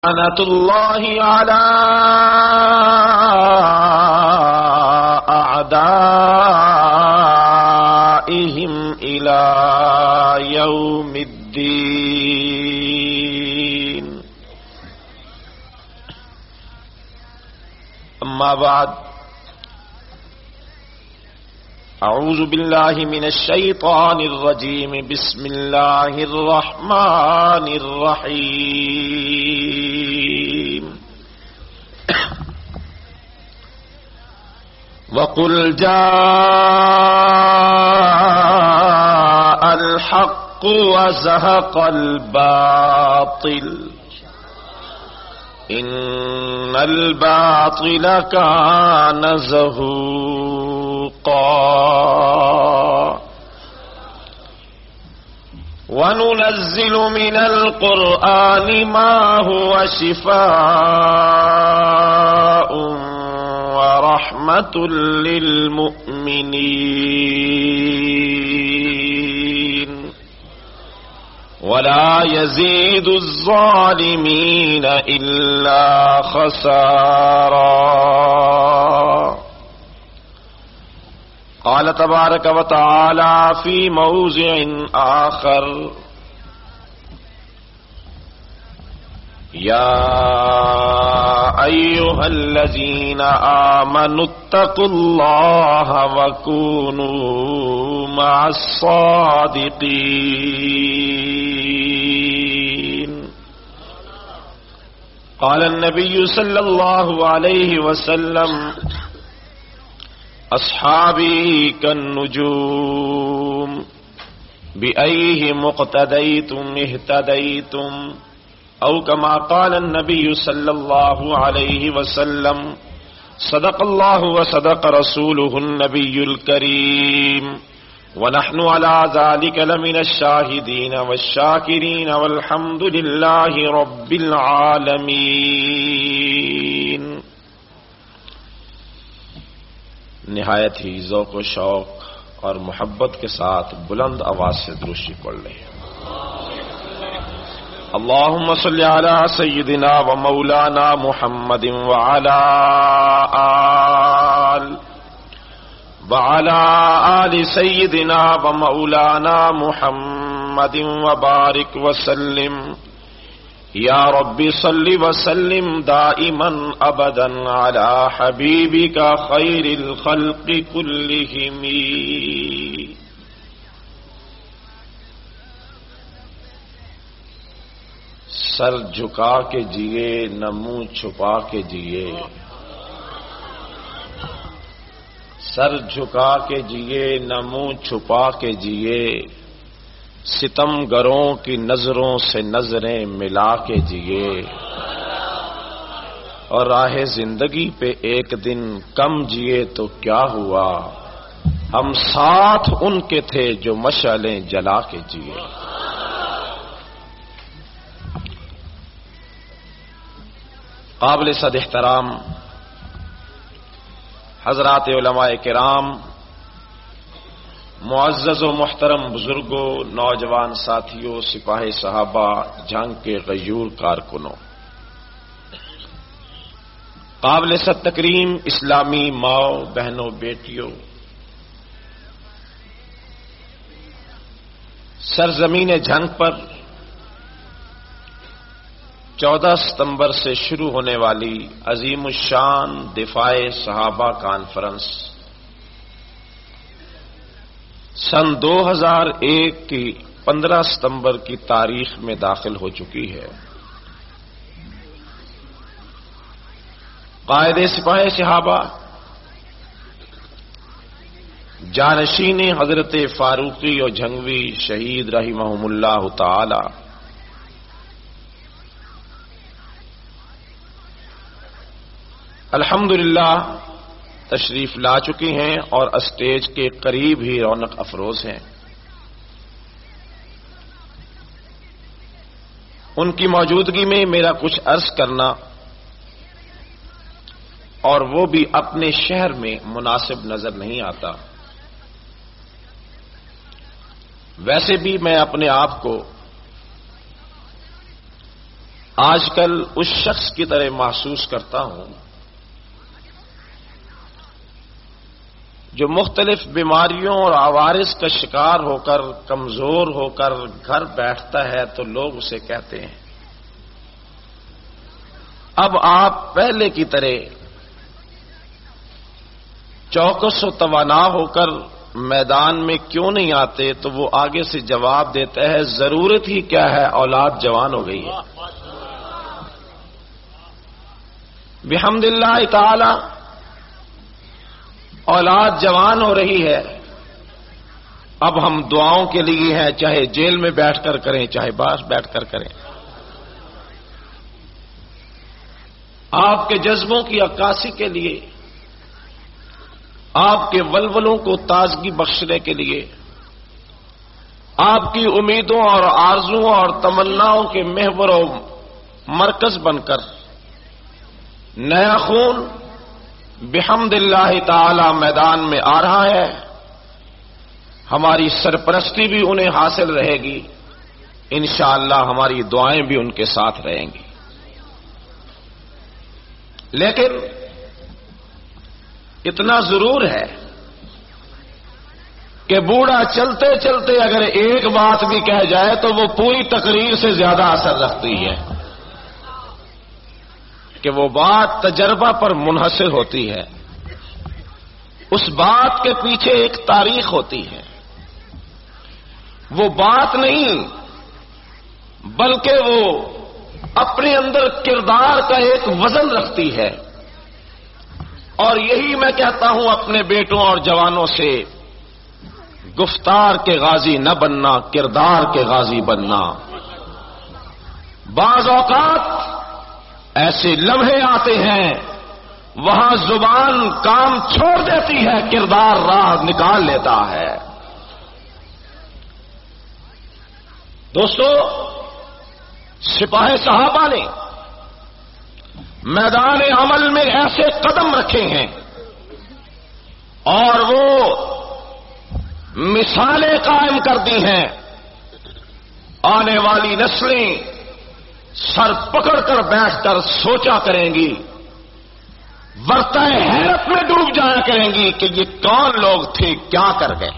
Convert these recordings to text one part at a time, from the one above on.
لعنة الله على أعدائهم إلى يوم الدين. أما بعد، أعوذ بالله من الشيطان الرجيم. بسم الله الرحمن الرحيم. وقل جاء الحق وزهق الباطل إن الباطل كان زهوقا. وننزل من القرآن ما هو شفاء ورحمة للمؤمنين ولا يزيد الظالمين إلا خسارا. قال تبارك وتعالى في موضع آخر: يا أيها الذين آمنوا اتقوا الله وكونوا مع الصادقين. قال النبي صلى الله عليه وسلم: أصحابي كالنجوم بأيهم اقتديتم اهتديتم، أو كما قال النبي صلى الله عليه وسلم: صدق الله وصدق رسوله النبي الكريم، ونحن على ذلك لمن الشاهدين والشاكرين والحمد لله رب العالمين. نہایت ہی ذوق و شوق اور محبت کے ساتھ بلند آواز سے درود پڑھ لیں. اللهم صل على سيدنا ومولانا محمد وعلى آل سيدنا ومولانا محمد وبارك وسلم. یا رب صل وسلم دائما ابدا على حبیبک خیر الخلق كلهم. سر جھکا کے جیے نہ منہ چھپا کے جیے، سر جھکا کے جیے نہ منہ چھپا کے جیے، ستم گروں کی نظروں سے نظریں ملا کے جیے، اور راہ زندگی پہ ایک دن کم جیے تو کیا ہوا، ہم ساتھ ان کے تھے جو مشعلیں جلا کے جیے. قابل صد احترام حضرات علماء کرام، معزز و محترم بزرگوں، نوجوان ساتھیوں، سپاہی صحابہ، جنگ کے غیور کارکنوں، قابل صد تکریم اسلامی ماؤں، بہنوں، بیٹیوں، سرزمین جنگ پر 14 ستمبر سے شروع ہونے والی عظیم الشان دفاع صحابہ کانفرنس سن 2001 کی 15 ستمبر کی تاریخ میں داخل ہو چکی ہے. قائد سپاہ صحابہ جانشین حضرت فاروقی اور جھنگوی شہید رحمہم اللہ تعالی الحمدللہ تشریف لا چکی ہیں اور اسٹیج کے قریب ہی رونق افروز ہیں. ان کی موجودگی میں میرا کچھ عرض کرنا اور وہ بھی اپنے شہر میں مناسب نظر نہیں آتا. ویسے بھی میں اپنے آپ کو آج کل اس شخص کی طرح محسوس کرتا ہوں جو مختلف بیماریوں اور عوارض کا شکار ہو کر کمزور ہو کر گھر بیٹھتا ہے تو لوگ اسے کہتے ہیں اب آپ پہلے کی طرح چوکس و توانا ہو کر میدان میں کیوں نہیں آتے؟ تو وہ آگے سے جواب دیتا ہے ضرورت ہی کیا ہے، اولاد جوان ہو گئی ہے۔ بحمد اللہ تعالی اولاد جوان ہو رہی ہے، اب ہم دعاؤں کے لیے ہیں، چاہے جیل میں بیٹھ کر کریں چاہے باہر بیٹھ کر کریں۔ آپ کے جذبوں کی عکاسی کے لیے، آپ کے ولولوں کو تازگی بخشنے کے لیے، آپ کی امیدوں اور آرزوؤں اور تمناؤں کے محور و مرکز بن کر نیا خون بحمد اللہ تعالی میدان میں آ رہا ہے۔ ہماری سرپرستی بھی انہیں حاصل رہے گی، انشاءاللہ ہماری دعائیں بھی ان کے ساتھ رہیں گی۔ لیکن اتنا ضرور ہے کہ بوڑھا چلتے چلتے اگر ایک بات بھی کہہ جائے تو وہ پوری تقریر سے زیادہ اثر رکھتی ہے، کہ وہ بات تجربہ پر منحصر ہوتی ہے، اس بات کے پیچھے ایک تاریخ ہوتی ہے۔ وہ بات نہیں بلکہ وہ اپنے اندر کردار کا ایک وزن رکھتی ہے۔ اور یہی میں کہتا ہوں اپنے بیٹوں اور جوانوں سے، گفتار کے غازی نہ بننا، کردار کے غازی بننا۔ بعض اوقات ایسے لمحے آتے ہیں وہاں زبان کام چھوڑ دیتی ہے، کردار راہ نکال لیتا ہے۔ دوستو، سپاہ صحابہ نے میدان عمل میں ایسے قدم رکھے ہیں اور وہ مثالیں قائم کر دی ہیں، آنے والی نسلیں سر پکڑ کر بیٹھ کر سوچا کریں گی، ورطہ حیرت میں ڈوب جایا کریں گی کہ یہ کون لوگ تھے، کیا کر گئے،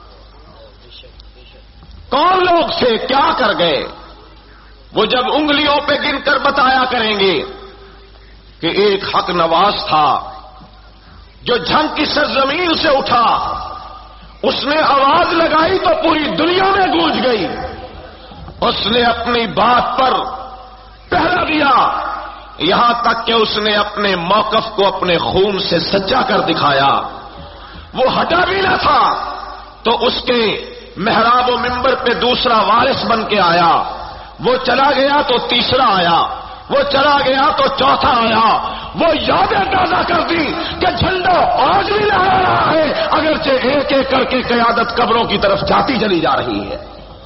کون لوگ تھے کیا کر گئے۔ وہ جب انگلیوں پہ گن کر بتایا کریں گے کہ ایک حق نواز تھا جو جھنگ کی سرزمین سے اٹھا، اس نے آواز لگائی تو پوری دنیا میں گونج گئی، اس نے اپنی بات پر پہرا دیا، یہاں تک کہ اس نے اپنے موقف کو اپنے خون سے سجا کر دکھایا۔ وہ ہٹا بھی نہ تھا تو اس کے محراب و منبر پہ دوسرا وارث بن کے آیا، وہ چلا گیا تو تیسرا آیا، وہ چلا گیا تو چوتھا آیا۔ وہ یادیں تازہ کر دی کہ جھنڈا آج بھی لہرا رہا ہے، اگرچہ ایک ایک کر کے قیادت قبروں کی طرف جاتی چلی جا رہی ہے۔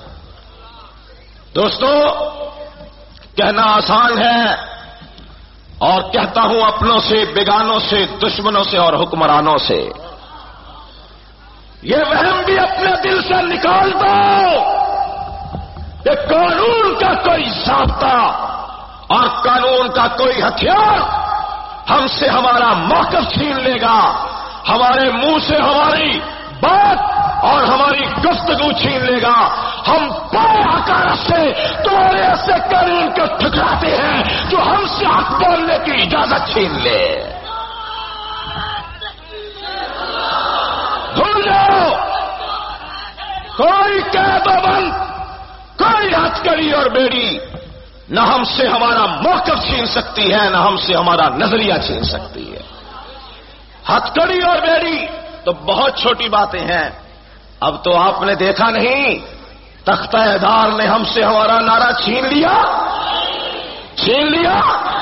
دوستو، کہنا آسان ہے اور کہتا ہوں اپنوں سے، بیگانوں سے، دشمنوں سے اور حکمرانوں سے، یہ وہم بھی اپنے دل سے نکال دو کہ قانون کا کوئی ضابطہ اور قانون کا کوئی ہتھیار ہم سے ہمارا موقف چھین لے گا، ہمارے منہ سے ہماری بات اور ہماری گفتگو چھین لے گا۔ ہم بڑے حقارت سے تمہارے ایسے قانون کو ٹھکراتے ہیں جو ہم سے حق بولنے کی اجازت چھین لے۔ بھول جاؤ، کوئی قید و بند، کوئی ہتھکڑی اور بیڑی نہ ہم سے ہمارا موقف چھین سکتی ہے، نہ ہم سے ہمارا نظریہ چھین سکتی ہے۔ ہتھکڑی اور بیڑی تو بہت چھوٹی باتیں ہیں، اب تو آپ نے دیکھا نہیں تختہ دار نے ہم سے ہمارا نعرہ چھین لیا، چھین لیا۔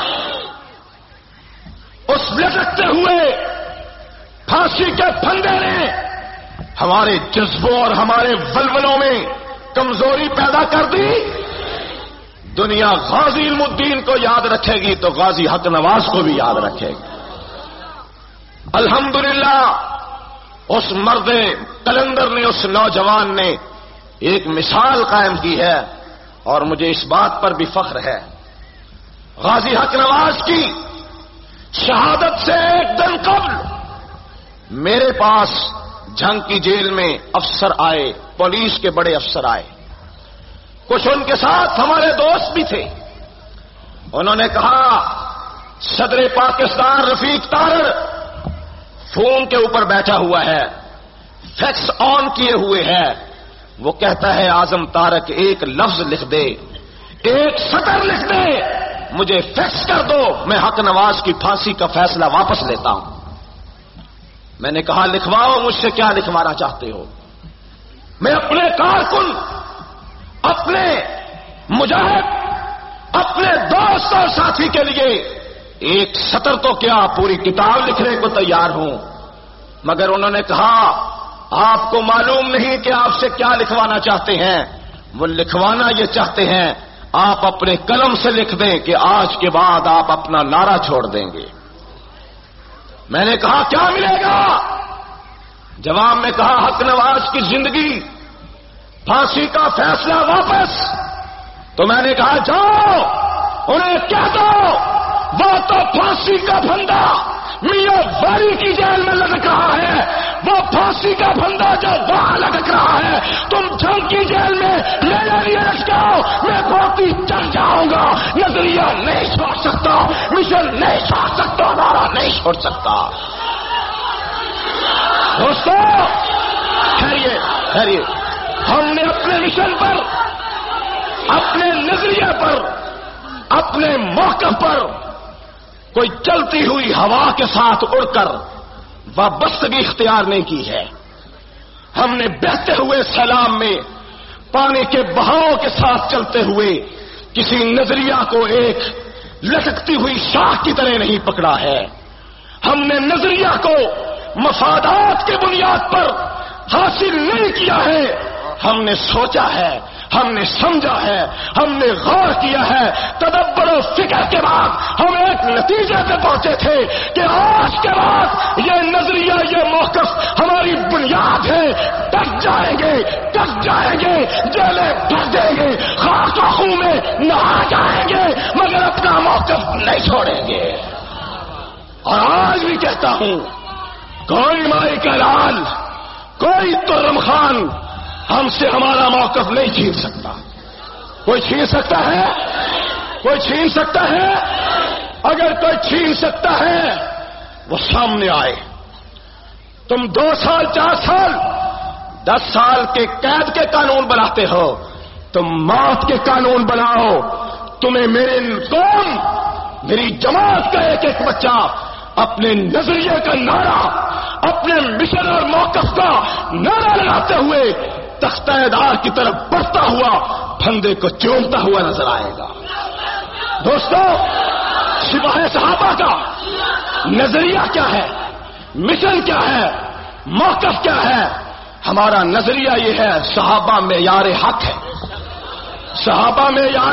اس لٹکتے ہوئے پھانسی کے پھندے نے ہمارے جذبوں اور ہمارے ولولوں میں کمزوری پیدا کر دی۔ دنیا غازی علم الدین کو یاد رکھے گی تو غازی حق نواز کو بھی یاد رکھے گی۔ الحمدللہ اس مرد کلندر نے، اس نوجوان نے ایک مثال قائم کی ہے اور مجھے اس بات پر بھی فخر ہے غازی حق نواز کی شہادت سے ایک دن قبل میرے پاس جھنگ کی جیل میں افسر آئے، پولیس کے بڑے افسر آئے، کچھ ان کے ساتھ ہمارے دوست بھی تھے۔ انہوں نے کہا صدر پاکستان رفیق تارڑ فون کے اوپر بیٹھا ہوا ہے، فیکس آن کیے ہوئے ہے، وہ کہتا ہے اعظم طارق ایک لفظ لکھ دے، ایک سطر لکھ دے، مجھے فیکس کر دو، میں حق نواز کی پھانسی کا فیصلہ واپس لیتا ہوں۔ میں نے کہا لکھواؤ، مجھ سے کیا لکھوانا چاہتے ہو؟ میں اپنے کارکن، اپنے مجاہد، اپنے دوست اور ساتھی کے لیے ایک سطر تو کیا پوری کتاب لکھنے کو تیار ہوں۔ مگر انہوں نے کہا آپ کو معلوم نہیں کہ آپ سے کیا لکھوانا چاہتے ہیں، وہ لکھوانا یہ چاہتے ہیں آپ اپنے قلم سے لکھ دیں کہ آج کے بعد آپ اپنا نعرہ چھوڑ دیں گے۔ میں نے کہا کیا ملے گا؟ جواب میں کہا حق نواز کی زندگی، پھانسی کا فیصلہ واپس۔ تو میں نے کہا جاؤ انہیں کہہ دو وہ تو پھانسی کا پھندا میاں واری کی جیل میں لٹک رہا ہے، وہ پھانسی کا پھندا جو وہاں لٹک رہا ہے، تم جنگ کی جیل میں میرے لیے لٹکاؤ، میں بہت ہی چڑھ جاؤں گا، نظریہ نہیں چھوڑ سکتا، مشن نہیں چھوڑ سکتا، نعرہ نہیں چھوڑ سکتا۔ دوستو خیریے، ہم نے اپنے مشن پر، اپنے نظریے پر، اپنے موقف پر کوئی چلتی ہوئی ہوا کے ساتھ اڑ کر وابستگی اختیار نہیں کی ہے۔ ہم نے بہتے ہوئے سیلاب میں پانی کے بہاؤ کے ساتھ چلتے ہوئے کسی نظریہ کو ایک لٹکتی ہوئی شاخ کی طرح نہیں پکڑا ہے۔ ہم نے نظریہ کو مفادات کے بنیاد پر حاصل نہیں کیا ہے، ہم نے سوچا ہے، ہم نے سمجھا ہے، ہم نے غور کیا ہے، تدبر و فکر کے بعد ہم ایک نتیجے پہ پہنچے تھے کہ آج کے بعد یہ نظریہ، یہ موقف ہماری بنیاد ہے، ڈٹ جائیں گے، جیلیں بھر دیں گے، خاک و خون میں نہا جائیں گے، مگر اپنا موقف نہیں چھوڑیں گے۔ اور آج بھی کہتا ہوں کوئی مائی کا لال، کوئی ترم خان ہم سے ہمارا موقف نہیں چھین سکتا۔ کوئی چھین سکتا ہے؟ کوئی چھین سکتا ہے؟ اگر کوئی چھین سکتا ہے وہ سامنے آئے۔ تم 2 سال 4 سال 10 سال کے قید کے قانون بناتے ہو، تم موت کے قانون بناؤ۔ تمہیں میرے قوم، میری جماعت کا ایک ایک بچہ اپنے نظریے کا نعرہ، اپنے مشن اور موقف کا نعرہ لگاتے ہوئے تختہ دار کی طرف بڑھتا ہوا پھندے کو چومتا ہوا نظر آئے گا۔ دوستو سپاہ صحابہ کا نظریہ کیا ہے، مشن کیا ہے، موقف کیا ہے؟ ہمارا نظریہ یہ ہے صحابہ معیار حق ہے، صحابہ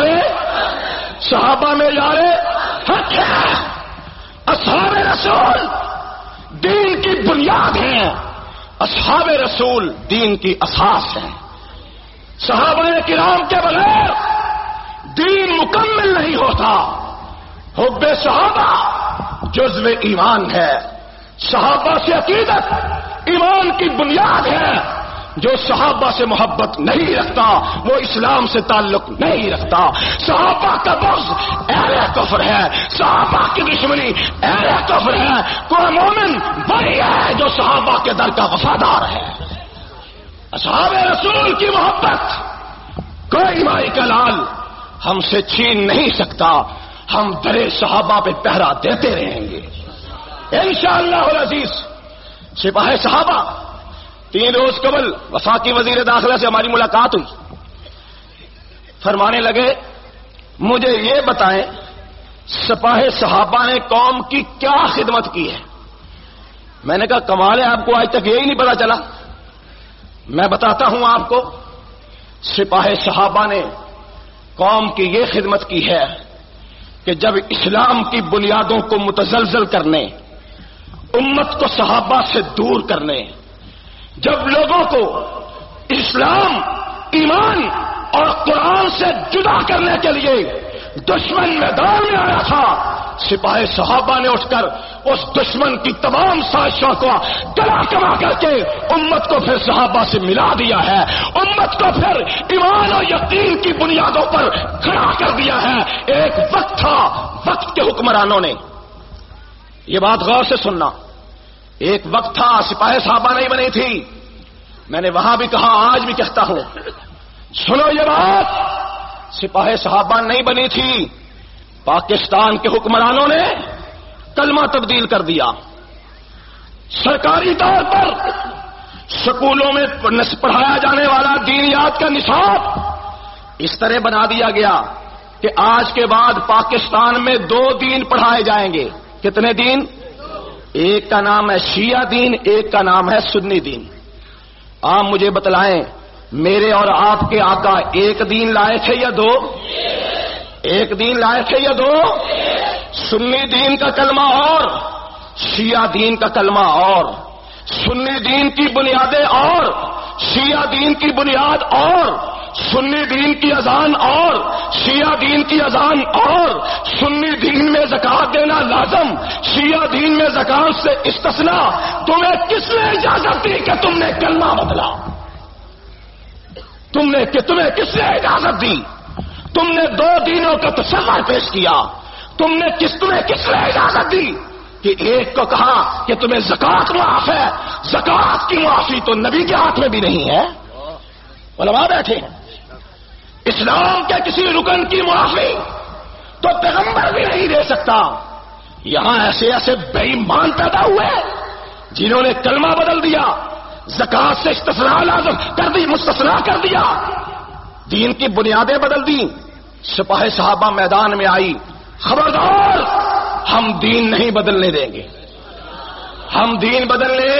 معیار حق ہے، اصحاب رسول دین کی بنیاد ہیں، اصحاب رسول دین کی اساس ہیں۔ صحابہ کرام کے بغیر دین مکمل نہیں ہوتا۔ حب صحابہ جزو ایمان ہے، صحابہ سے عقیدت ایمان کی بنیاد ہے۔ جو صحابہ سے محبت نہیں رکھتا وہ اسلام سے تعلق نہیں رکھتا۔ صحابہ کا بغض اہل کفر ہے، صحابہ کی دشمنی اہل کفر ہے۔ کوئی مومن وہی ہے جو صحابہ کے در کا وفادار ہے۔ اصحاب رسول کی محبت کوئی مائی کا لال ہم سے چھین نہیں سکتا۔ ہم درے صحابہ پہ پہرا دیتے رہیں گے انشاءاللہ العزیز۔ سپاہ صحابہ 3 روز قبل وفاقی وزیر داخلہ سے ہماری ملاقات ہوئی، فرمانے لگے مجھے یہ بتائیں سپاہ صحابہ نے قوم کی کیا خدمت کی ہے؟ میں نے کہا کمال ہے، آپ کو آج تک یہی نہیں پتا چلا۔ میں بتاتا ہوں آپ کو، سپاہ صحابہ نے قوم کی یہ خدمت کی ہے کہ جب اسلام کی بنیادوں کو متزلزل کرنے، امت کو صحابہ سے دور کرنے، جب لوگوں کو اسلام، ایمان اور قرآن سے جدا کرنے کے لیے دشمن میدان میں آیا تھا، سپاہی صحابہ نے اٹھ کر اس دشمن کی تمام سازشوں کو گلا کما کر کے امت کو پھر صحابہ سے ملا دیا ہے، امت کو پھر ایمان اور یقین کی بنیادوں پر کھڑا کر دیا ہے۔ ایک وقت تھا، وقت کے حکمرانوں نے، یہ بات غور سے سننا، ایک وقت تھا سپاہی صحابہ نہیں بنی تھی، میں نے وہاں بھی کہا آج بھی کہتا ہوں، سنو یہ بات، سپاہی صحابہ نہیں بنی تھی، پاکستان کے حکمرانوں نے کلمہ تبدیل کر دیا، سرکاری طور پر سکولوں میں پڑھایا جانے والا دینیات کا نصاب اس طرح بنا دیا گیا کہ آج کے بعد پاکستان میں 2 دین پڑھائے جائیں گے۔ کتنے دین؟ ایک کا نام ہے شیعہ دین، ایک کا نام ہے سنی دین۔ آپ مجھے بتلائیں، میرے اور آپ کے آقا ایک دین لائے تھے یا 2؟ ایک دین لائے تھے یا 2؟ سنی دین کا کلمہ اور شیعہ دین کا کلمہ اور، سنی دین کی بنیادیں اور شیعہ دین کی بنیاد اور، سنی دین کی اذان اور شیعہ دین کی اذان اور، سنی دین میں زکات دینا لازم، شیعہ دین میں زکات سے استثنا۔ تمہیں کس نے اجازت دی کہ تم نے کلمہ بدلا؟ تمہیں کس نے اجازت دی؟ تم نے 2 دینوں کا تصور پیش کیا، تمہیں کس نے اجازت دی کہ ایک کو کہا کہ تمہیں زکات معاف ہے؟ زکات کی معافی تو نبی کے ہاتھ میں بھی نہیں ہے، علماء بیٹھے ہیں۔ اسلام کے کسی رکن کی معافی تو پیغمبر بھی نہیں دے سکتا۔ یہاں ایسے ایسے بے ایمان پیدا ہوئے جنہوں نے کلمہ بدل دیا، زکات سے استثناء لازم کر دی، مستثنا کر دیا، دین کی بنیادیں بدل دی۔ سپاہی صحابہ میدان میں آئی، خبردار ہم دین نہیں بدلنے دیں گے، ہم دین بدلنے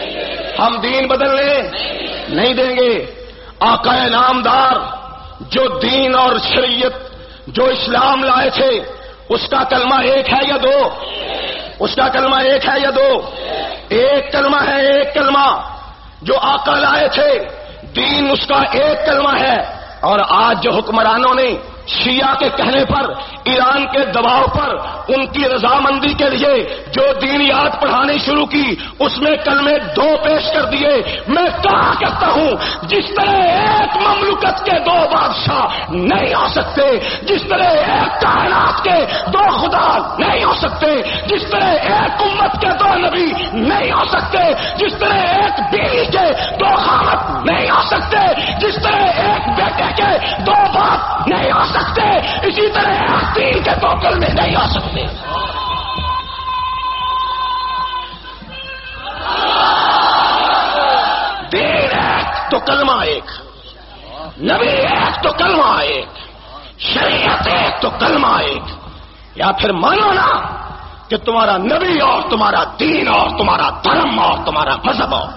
نہیں دیں گے۔ آقا نامدار جو دین اور شریعت جو اسلام لائے تھے اس کا کلمہ ایک ہے یا 2؟ اس کا کلمہ ایک ہے یا 2؟ ایک کلمہ ہے، ایک کلمہ جو آقا لائے تھے، دین اس کا ایک کلمہ ہے۔ اور آج جو حکمرانوں نے شیعہ کے کہنے پر، ایران کے دباؤ پر، ان کی رضامندی کے لیے جو دینیات پڑھانی شروع کی، اس میں کلمے 2 پیش کر دیے۔ میں کہا کرتا ہوں، جس طرح ایک مملکت کے 2 بادشاہ نہیں ہو سکتے، جس طرح ایک کائنات کے 2 خدا نہیں ہو سکتے، جس طرح ایک امت کے 2 نبی نہیں ہو سکتے، جس طرح ایک بیوی کے 2 خامد نہیں ہو سکتے، جس طرح ایک بیٹے کے 2 باپ نہیں ہو سکتے، اسی طرح ایک دین کے 2 کلمے نہیں ہو سکتے۔ دین ایک تو کلمہ ایک، نبی ایک تو کلمہ ایک، شریعت ایک تو کلمہ ایک۔ یا پھر مانو نا کہ تمہارا نبی اور تمہارا دین اور تمہارا دھرم اور تمہارا مذہب اور،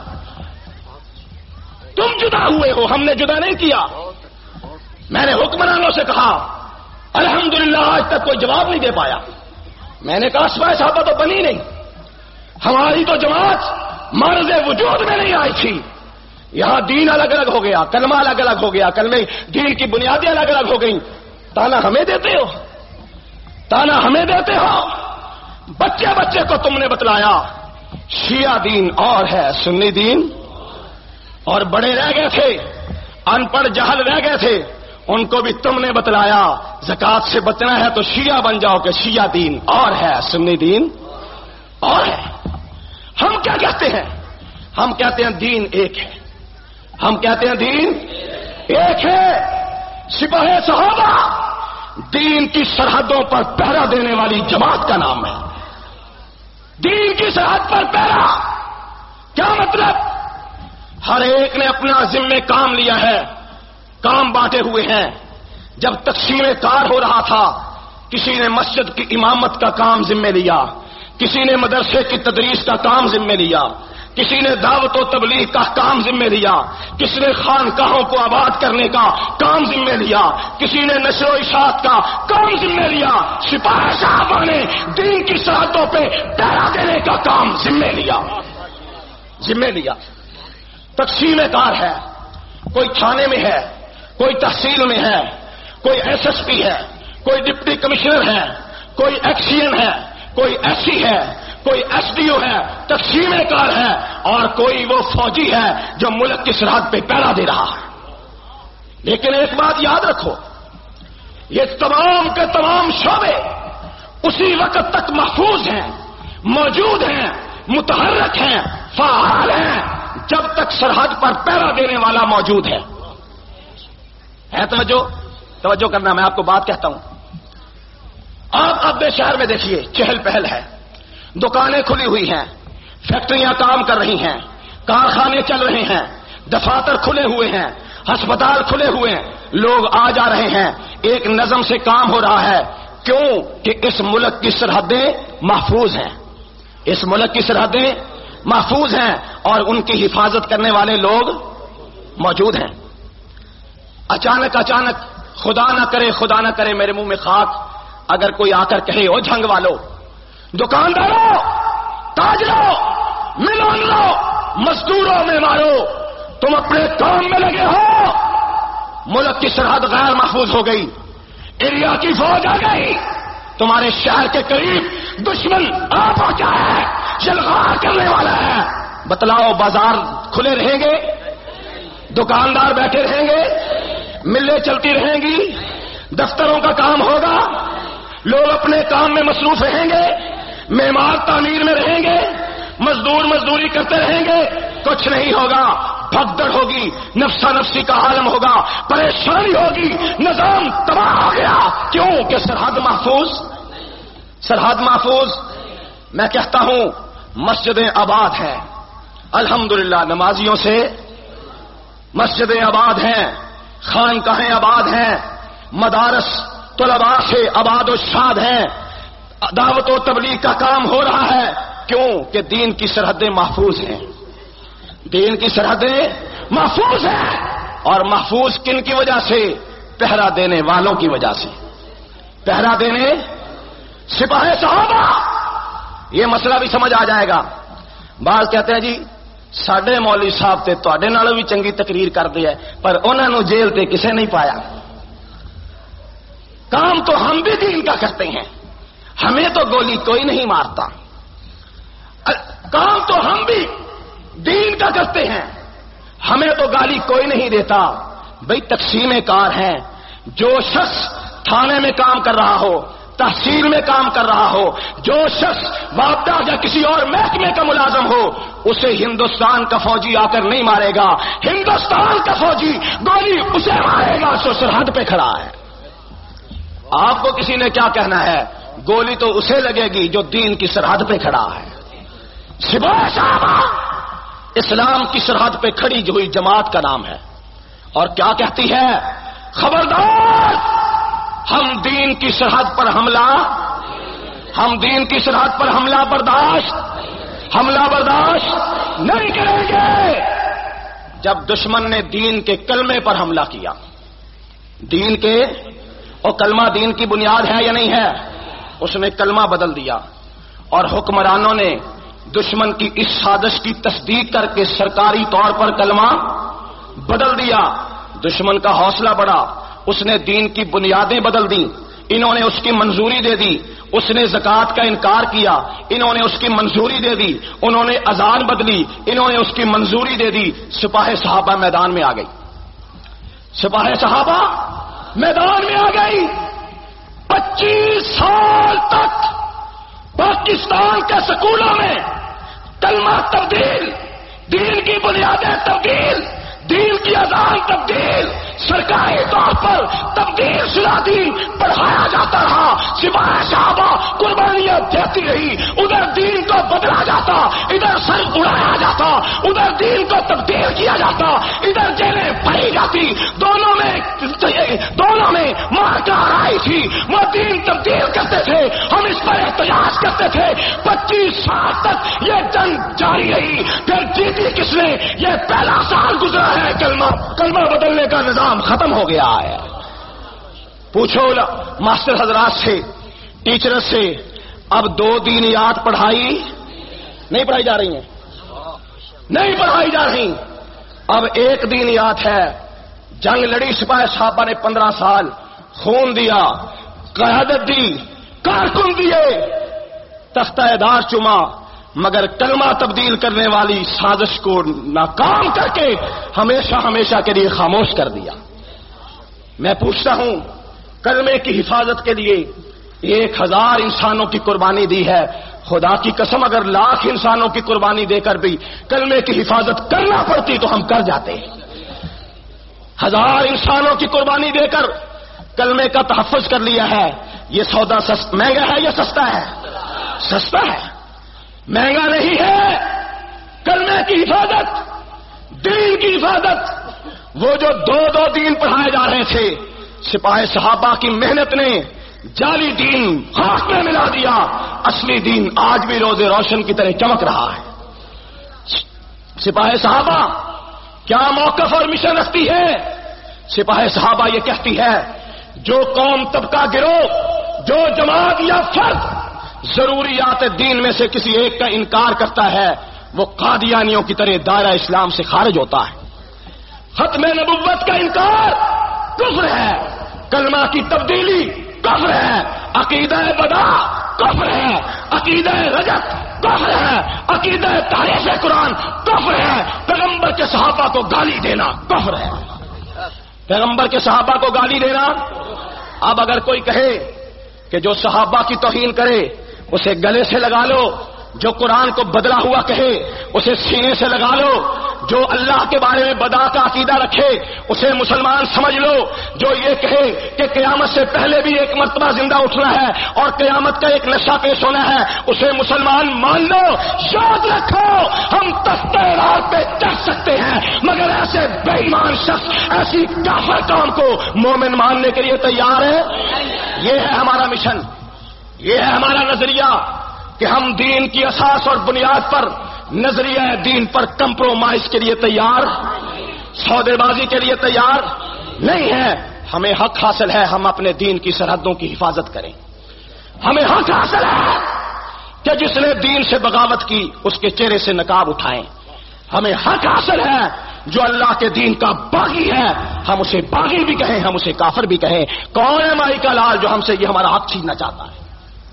تم جدا ہوئے ہو، ہم نے جدا نہیں کیا۔ میں نے حکمرانوں سے کہا، الحمدللہ آج تک کوئی جواب نہیں دے پایا۔ میں نے کہا سپاہی صحابہ تو بنی نہیں، ہماری تو جماعت مرض وجود میں نہیں آئی تھی، یہاں دین الگ الگ ہو گیا، کلمہ الگ الگ ہو گیا، کلمے دین کی بنیادیں الگ الگ ہو گئیں۔ تانا ہمیں دیتے ہو، تانا ہمیں دیتے ہو۔ بچے بچے کو تم نے بتلایا شیعہ دین اور ہے، سنی دین اور بڑے رہ گئے تھے، ان پڑھ جہل رہ گئے تھے، ان کو بھی تم نے بتلایا زکات سے بچنا ہے تو شیعہ بن جاؤ کہ شیعہ دین اور ہے، سنی دین اور ہے۔ ہم کیا کہتے ہیں؟ ہم کہتے ہیں دین ایک ہے، ہم کہتے ہیں دین ایک ہے۔ سپاہی صحابہ دین کی سرحدوں پر پہرا دینے والی جماعت کا نام ہے۔ دین کی سرحد پر پہرا کیا مطلب؟ ہر ایک نے اپنا ذمہ کام لیا ہے، کام بانٹے ہوئے ہیں۔ جب تقسیم کار ہو رہا تھا، کسی نے مسجد کی امامت کا کام ذمہ لیا، کسی نے مدرسے کی تدریس کا کام ذمہ لیا، کسی نے دعوت و تبلیغ کا کام ذمہ لیا، کسی نے خانقاہوں کو آباد کرنے کا کام ذمہ لیا، کسی نے نشر و اشاعت کا کام ذمہ لیا۔ سپاہی صحابہ نے دین کی سرحدوں پہ پہرا دینے کا کام ذمہ لیا۔ تقسیم کار ہے، کوئی تھانے میں ہے، کوئی تحصیل میں ہے، کوئی ایس ایس پی ہے، کوئی ڈپٹی کمشنر ہے، کوئی ایکسین ہے، کوئی ایس سی ہے، کوئی ایس ڈی او ہے، تقسیم کار ہے، اور کوئی وہ فوجی ہے جو ملک کی سرحد پہ پہرا دے رہا ہے۔ لیکن ایک بات یاد رکھو، یہ تمام کے تمام شعبے اسی وقت تک محفوظ ہیں، موجود ہیں، متحرک ہیں، فعال ہیں، جب تک سرحد پر پہرا دینے والا موجود ہے۔ توجہ کرنا، میں آپ کو بات کہتا ہوں۔ آپ اب شہر میں دیکھیے، چہل پہل ہے، دکانیں کھلی ہوئی ہیں، فیکٹریاں کام کر رہی ہیں، کارخانے چل رہے ہیں، دفاتر کھلے ہوئے ہیں، ہسپتال کھلے ہوئے ہیں، لوگ آ جا رہے ہیں، ایک نظم سے کام ہو رہا ہے۔ کیوں؟ کہ اس ملک کی سرحدیں محفوظ ہیں، اس ملک کی سرحدیں محفوظ ہیں، اور ان کی حفاظت کرنے والے لوگ موجود ہیں۔ اچانک خدا نہ کرے میرے منہ میں خاک، اگر کوئی آ کر کہے او جھنگ والو، دکانداروں، تاجروں، ملوں لو، مزدوروں میں مارو، تم اپنے کام میں لگے ہو، ملک کی سرحد غیر محفوظ ہو گئی، ایریا کی فوج آ گئی، تمہارے شہر کے قریب دشمن آ پہنچا ہے، شلغار کرنے والا ہے، بتلاؤ بازار کھلے رہیں گے؟ دکاندار بیٹھے رہیں گے؟ ملیں چلتی رہیں گی؟ دفتروں کا کام ہوگا؟ لوگ اپنے کام میں مصروف رہیں گے؟ معمار تعمیر میں رہیں گے؟ مزدور مزدوری کرتے رہیں گے؟ کچھ نہیں ہوگا، بھگدڑ ہوگی، نفسا نفسی کا عالم ہوگا، پریشانی ہوگی، نظام تباہ ہو گیا۔ کیوں؟ کہ سرحد محفوظ، سرحد محفوظ۔ میں کہتا ہوں مسجدیں آباد ہیں، الحمدللہ، نمازیوں سے مسجدیں آباد ہیں، خانقاہیں آباد ہیں، مدارس طلباء سے آباد و شاد ہیں، دعوت و تبلیغ کا کام ہو رہا ہے۔ کیوں؟ کہ دین کی سرحدیں محفوظ ہیں، دین کی سرحدیں محفوظ ہیں، اور محفوظ کن کی وجہ سے؟ پہرا دینے والوں کی وجہ سے، پہرا دینے سپاہی صحابہ۔ یہ مسئلہ بھی سمجھ آ جائے گا۔ بعض کہتے ہیں جی ساڈے مولوی صاحب تے تواڈے نالوں بھی چنگی تقریر کرتے ہیں، پر انہاں نوں جیل تے کسے نہیں پایا۔ کام تو ہم بھی دین کا کرتے ہیں، ہمیں تو گولی کوئی نہیں مارتا، کام تو ہم بھی دین کا کرتے ہیں، ہمیں تو گالی کوئی نہیں دیتا۔ بھئی تقسیم کار ہیں، جو شخص تھانے میں کام کر رہا ہو، تحصیل میں کام کر رہا ہو، جو شخص وابدہ یا کسی اور محکمے کا ملازم ہو، اسے ہندوستان کا فوجی آ کر نہیں مارے گا، ہندوستان کا فوجی گولی اسے مارے گا جو سرحد پہ کھڑا ہے۔ آپ کو کسی نے کیا کہنا ہے؟ گولی تو اسے لگے گی جو دین کی سرحد پہ کھڑا ہے۔ سپاہی صحابہ اسلام کی سرحد پہ کھڑی ہوئی جماعت کا نام ہے، اور کیا کہتی ہے؟ خبردار، ہم دین کی سرحد پر حملہ، ہم دین کی سرحد پر حملہ برداشت نہیں کریں گے۔ جب دشمن نے دین کے کلمے پر حملہ کیا، دین کے، اور کلمہ دین کی بنیاد ہے یا نہیں ہے؟ اس نے کلمہ بدل دیا، اور حکمرانوں نے دشمن کی اس سازش کی تصدیق کر کے سرکاری طور پر کلمہ بدل دیا۔ دشمن کا حوصلہ بڑھا، اس نے دین کی بنیادیں بدل دیں، انہوں نے اس کی منظوری دے دی۔ اس نے زکوٰۃ کا انکار کیا، انہوں نے اس کی منظوری دے دی۔ انہوں نے اذان بدلی، انہوں نے اس کی منظوری دے دی۔ سپاہی صحابہ میدان میں آ گئی، سپاہی صحابہ میدان میں آ گئی۔ 25 سال تک پاکستان کے سکولوں میں کلمہ تبدیل، دین کی بنیادیں تبدیل، دین کی اذان تبدیل، سرکاری طور پر تبدیل شدہ دین پڑھایا جاتا رہا۔ سپاہی صحابہ قربانیاں دیتی رہی، ادھر دین کو بدلا جاتا، ادھر سر اڑایا جاتا، ادھر دین کو تبدیل کیا جاتا، ادھر جیلیں بھری جاتی۔ دونوں میں مارکا آئی تھی، وہ دین تبدیل کرتے تھے، ہم اس پر احتجاج کرتے تھے۔ 25 سال تک یہ جنگ جاری رہی، پھر جیتی کس نے؟ یہ پہلا سال گزرا ہے، کلمہ بدلنے کا نظام ختم ہو گیا ہے۔ پوچھو ماسٹر حضرات سے، ٹیچر سے، اب 2 دینیات پڑھائی نہیں پڑھائی جا رہی ہیں، نہیں پڑھائی جا رہی۔ اب 1 دینیات ہے۔ جنگ لڑی سپاہی صحابہ نے 15 سال، خون دیا، قیادت دی، کارکن دیے، تختہ دار چما، مگر کلمہ تبدیل کرنے والی سازش کو ناکام کر کے ہمیشہ ہمیشہ کے لیے خاموش کر دیا۔ میں پوچھتا ہوں، کلمے کی حفاظت کے لیے 1000 انسانوں کی قربانی دی ہے، خدا کی قسم اگر 1,00,000 انسانوں کی قربانی دے کر بھی کلمے کی حفاظت کرنا پڑتی تو ہم کر جاتے۔ 1000 انسانوں کی قربانی دے کر کلمے کا تحفظ کر لیا ہے۔ یہ سودا مہنگا ہے یا سستا ہے؟ سستا ہے، مہنگا نہیں ہے۔ کلمے کی حفاظت، دین کی حفاظت، وہ جو 2 دین پڑھائے جا رہے تھے، سپاہی صحابہ کی محنت نے جعلی دین خاک میں ملا دیا، اصلی دین آج بھی روز روشن کی طرح چمک رہا ہے۔ سپاہی صحابہ کیا موقف اور مشن رکھتی ہے؟ سپاہی صحابہ یہ کہتی ہے، جو قوم، طبقہ، گروہ، جو جماعت یا فرد ضروریات دین میں سے کسی ایک کا انکار کرتا ہے، وہ قادیانیوں کی طرح دائرہ اسلام سے خارج ہوتا ہے۔ ختم نبوت کا انکار کفر ہے، کلمہ کی تبدیلی کفر ہے، عقیدہ بدا کفر ہے، عقیدہ رجت کفر ہے، عقیدہ تحریف قرآن کفر ہے، پیغمبر کے صحابہ کو گالی دینا کفر ہے، پیغمبر کے صحابہ کو گالی دینا۔ اب اگر کوئی کہے کہ جو صحابہ کی توہین کرے اسے گلے سے لگا لو، جو قرآن کو بدلا ہوا کہے اسے سینے سے لگا لو، جو اللہ کے بارے میں بدا کا عقیدہ رکھے اسے مسلمان سمجھ لو، جو یہ کہے کہ قیامت سے پہلے بھی ایک مرتبہ زندہ اٹھنا ہے اور قیامت کا ایک نشہ پیش ہونا ہے، اسے مسلمان مان لو۔ یاد رکھو، ہم تختہ راہ پہ چڑھ سکتے ہیں مگر ایسے بے ایمان شخص، ایسی کافر قوم کو مومن ماننے کے لیے تیار ہے؟ یہ ہے ہمارا مشن، یہ ہے ہمارا نظریہ کہ ہم دین کی اساس اور بنیاد پر، نظریہ دین پر کمپرومائز کے لیے تیار، سودے بازی کے لیے تیار نہیں ہے۔ ہمیں حق حاصل ہے ہم اپنے دین کی سرحدوں کی حفاظت کریں۔ ہمیں حق حاصل ہے کہ جس نے دین سے بغاوت کی اس کے چہرے سے نقاب اٹھائیں۔ ہمیں حق حاصل ہے جو اللہ کے دین کا باغی ہے ہم اسے باغی بھی کہیں، ہم اسے کافر بھی کہیں۔ کون ہے مائی کا لال جو ہم سے یہ ہمارا حق چھیننا چاہتا ہے؟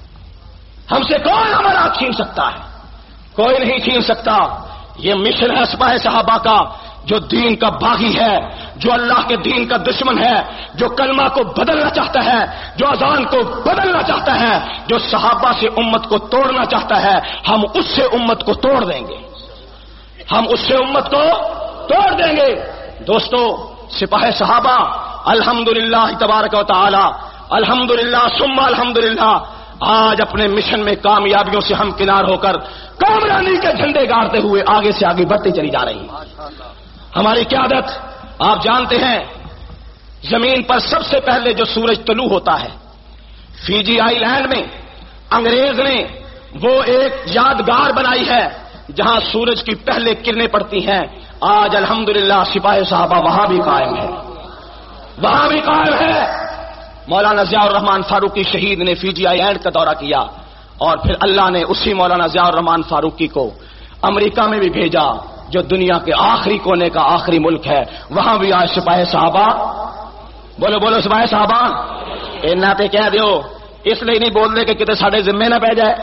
ہم سے کون ہمارا حق چھین سکتا ہے؟ کوئی نہیں چھین سکتا۔ یہ مشن ہے سپاہی صحابہ کا، جو دین کا باغی ہے، جو اللہ کے دین کا دشمن ہے، جو کلمہ کو بدلنا چاہتا ہے، جو اذان کو بدلنا چاہتا ہے، جو صحابہ سے امت کو توڑنا چاہتا ہے، ہم اس سے امت کو توڑ دیں گے، ہم اس سے امت کو توڑ دیں گے۔ دوستو، سپاہی صحابہ الحمدللہ تبارک و تعالی، الحمدللہ ثم الحمدللہ، آج اپنے مشن میں کامیابیوں سے ہم کنار ہو کر کامرانی کے جھنڈے گاڑتے ہوئے آگے سے آگے بڑھتی چلی جا رہی ہیں۔ ہماری قیادت، آپ جانتے ہیں، زمین پر سب سے پہلے جو سورج طلوع ہوتا ہے، فیجی آئی لینڈ میں انگریز نے وہ ایک یادگار بنائی ہے جہاں سورج کی پہلے کرنیں پڑتی ہیں۔ آج الحمدللہ سپاہی صحابہ وہاں بھی قائم ہے، وہاں بھی قائم ہے۔ مولانا ضیاء الرحمان فاروقی شہید نے فیجی آئی لینڈ کا دورہ کیا اور پھر اللہ نے اسی مولانا ضیاء الرحمان فاروقی کو امریکہ میں بھی بھیجا جو دنیا کے آخری کونے کا آخری ملک ہے، وہاں بھی آج سپاہی صحابہ، بولو بولو سپاہی صحابہ، اینا تے کہہ دیو، اس لیے نہیں بول دے کہ کتے ساڑھے ذمے نہ پہ جائے۔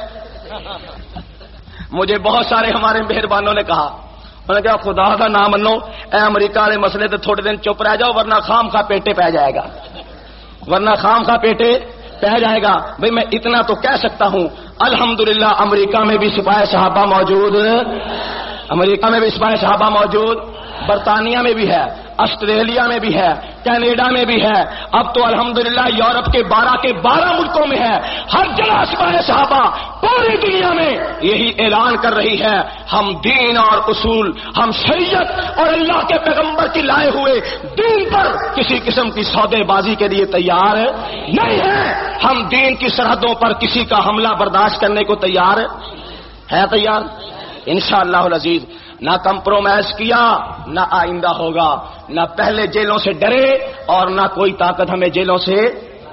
مجھے بہت سارے ہمارے مہربانوں نے کہا، انہوں نے کہا خدا کا نام منو، اے امریکہ والے مسئلے تے تھوڑے دن چپ رہ جاؤ ورنہ خام خواہ پیٹے پہ جائے گا، ورنہ خام خواہ پیٹے پہ جائے گا۔ بھئی میں اتنا تو کہہ سکتا ہوں، الحمدللہ امریکہ میں بھی سپاہی صحابہ موجود، امریکہ میں بھی سپاہی صحابہ موجود، برطانیہ میں بھی ہے، آسٹریلیا میں بھی ہے، کینیڈا میں بھی ہے، اب تو الحمدللہ یورپ کے 12 ملکوں میں ہے۔ ہر جگہ سپاہی صحابہ پوری دنیا میں یہی اعلان کر رہی ہے، ہم دین اور اصول، ہم شریعت اور اللہ کے پیغمبر کی لائے ہوئے دین پر کسی قسم کی سودے بازی کے لیے تیار نہیں ہے۔ ہم دین کی سرحدوں پر کسی کا حملہ برداشت کرنے کو تیار ہے، تیار انشاءاللہ العزیز۔ نہ کمپرومائز کیا، نہ آئندہ ہوگا، نہ پہلے جیلوں سے ڈرے اور نہ کوئی طاقت ہمیں جیلوں سے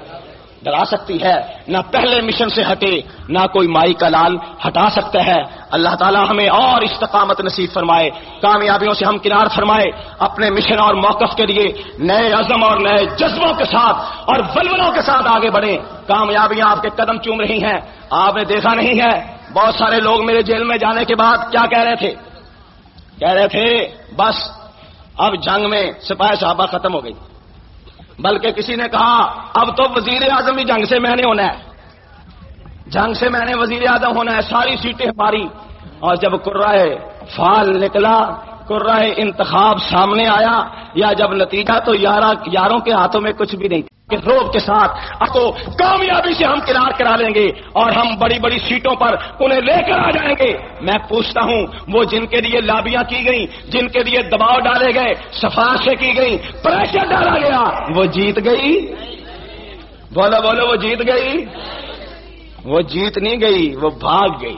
ڈرا سکتی ہے، نہ پہلے مشن سے ہٹے، نہ کوئی مائی کا لال ہٹا سکتا ہے۔ اللہ تعالی ہمیں اور استقامت نصیب فرمائے، کامیابیوں سے ہم کنار فرمائے، اپنے مشن اور موقف کے لیے نئے عزم اور نئے جذبوں کے ساتھ اور ولولوں کے ساتھ آگے بڑھیں۔ کامیابیاں آپ کے قدم چوم رہی ہیں۔ آپ نے دیکھا نہیں ہے بہت سارے لوگ میرے جیل میں جانے کے بعد کیا کہہ رہے تھے بس اب جنگ میں سپاہی صحابہ ختم ہو گئی، بلکہ کسی نے کہا اب تو وزیر اعظم ہی جنگ سے میں نے ہونا ہے، جنگ سے میں نے وزیر اعظم ہونا ہے، ساری سیٹیں ہماری۔ اور جب قرعہ فال نکلا، قرعہ انتخاب سامنے آیا، یا جب نتیجہ تو یاروں کے ہاتھوں میں کچھ بھی نہیں تھا کہ روب کے ساتھ اب تو کامیابی سے ہم کنار کرا لیں گے اور ہم بڑی بڑی سیٹوں پر انہیں لے کر آ جائیں گے۔ میں پوچھتا ہوں وہ جن کے لیے لابیاں کی گئیں، جن کے لیے دباؤ ڈالے گئے، سفارشیں کی گئی، پریشر ڈالا گیا، وہ جیت گئی؟ بولو وہ جیت گئی؟ وہ جیت نہیں گئی، وہ بھاگ گئی۔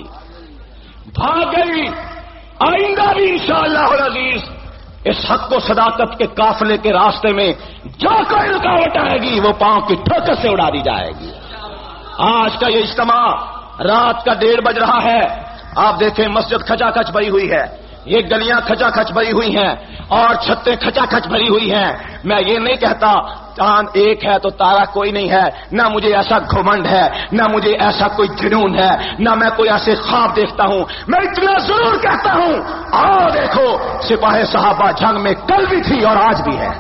آئندہ بھی انشاءاللہ العزیز اس حق و صداقت کے قافلے کے راستے میں جو کوئی رکاوٹ آئے گی وہ پاؤں کی ٹھوکر سے اڑا دی جائے گی۔ آج کا یہ اجتماع رات کا 1:30 بج رہا ہے، آپ دیکھیں مسجد کھچا کھچ بھری ہوئی ہے، یہ گلیاں کھچا کھچ بھری ہوئی ہیں اور چھتیں کھچا کھچ بھری ہوئی ہیں۔ میں یہ نہیں کہتا چاند ایک ہے تو تارا کوئی نہیں ہے، نہ مجھے ایسا گھمنڈ ہے، نہ مجھے ایسا کوئی جنون ہے، نہ میں کوئی ایسے خواب دیکھتا ہوں۔ میں اتنا ضرور کہتا ہوں آؤ دیکھو سپاہی صحابہ جنگ میں کل بھی تھی اور آج بھی ہے،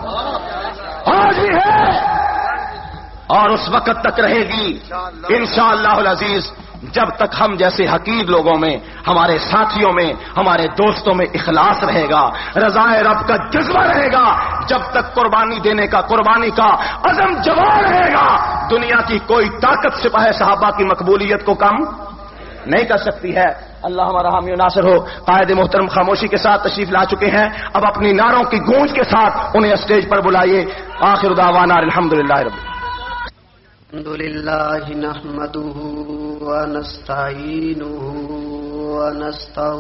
اور اس وقت تک رہے گی انشاءاللہ العزیز جب تک ہم جیسے حقیر لوگوں میں، ہمارے ساتھیوں میں، ہمارے دوستوں میں اخلاص رہے گا، رضائے رب کا جذبہ رہے گا، جب تک قربانی دینے کا، قربانی کا عزم جوان رہے گا، دنیا کی کوئی طاقت سپاہی صحابہ کی مقبولیت کو کم نہیں کر سکتی ہے۔ اللہ ہمارا حامی و ناصر ہو۔ قائد محترم خاموشی کے ساتھ تشریف لا چکے ہیں، اب اپنی نعروں کی گونج کے ساتھ انہیں اسٹیج پر بلائیے۔ آخر دعوانا الحمدللہ رب الحمد لله نحمده ونستعينه ونستغفره